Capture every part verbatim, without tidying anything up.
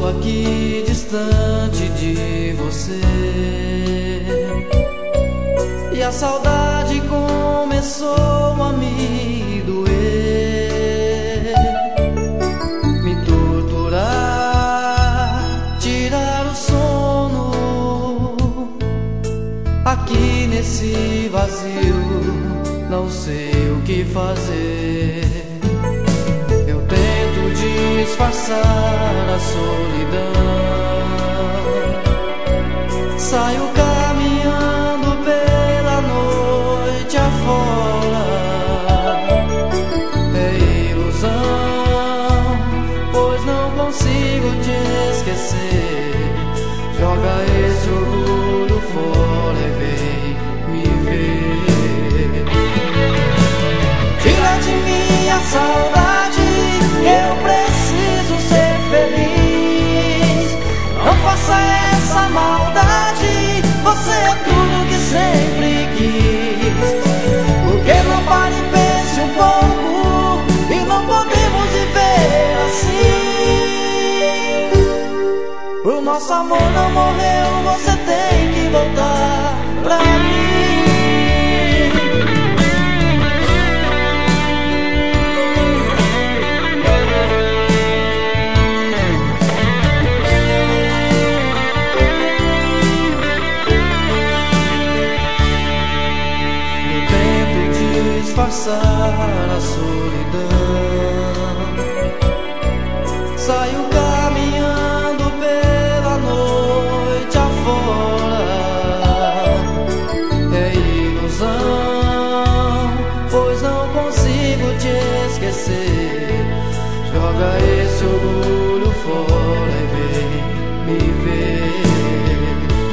aqui distante de você, e a saudade começou a me doer, me torturar, tirar o sono. Aqui nesse vazio não sei o que fazer. Eu tento disfarçar a solidão, saio caminhando pela noite afora. É ilusão, pois não consigo te esquecer. Joga esse orgulho fora e vem me ver. Tira de mim a saudade, eu preciso ser feliz. Não faça essa maldade, você é tudo que sempre quis. Porque não pare e pense um pouco, e não podemos viver assim. O nosso amor não morreu, você tem que voltar pra mim. Disfarçar a solidão, saio caminhando pela noite afora. É ilusão, pois não consigo te esquecer. Joga esse orgulho fora e vem me ver.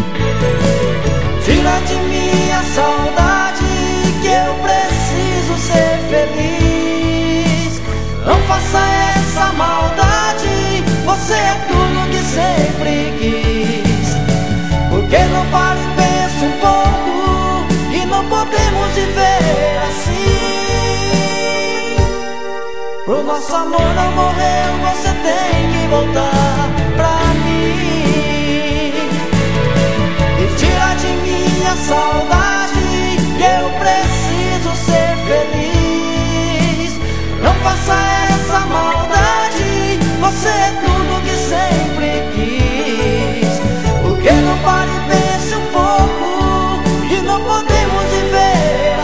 Tira de mim a saudade, que eu preciso ser feliz. Não faça essa maldade, você é tudo que sempre quis. Porque não para e pensa um pouco, e não podemos viver assim. Pro nosso amor não morreu, você tem que voltar pra mim. E tira de mim a saudade, que eu preciso ser feliz. Não faça essa maldade, você é tudo que sempre quis. Porque não pare e pense um pouco, e não podemos viver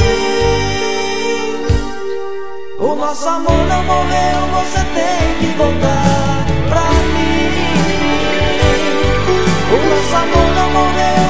assim. O nosso amor não morreu, você tem que voltar pra mim. O nosso amor não morreu,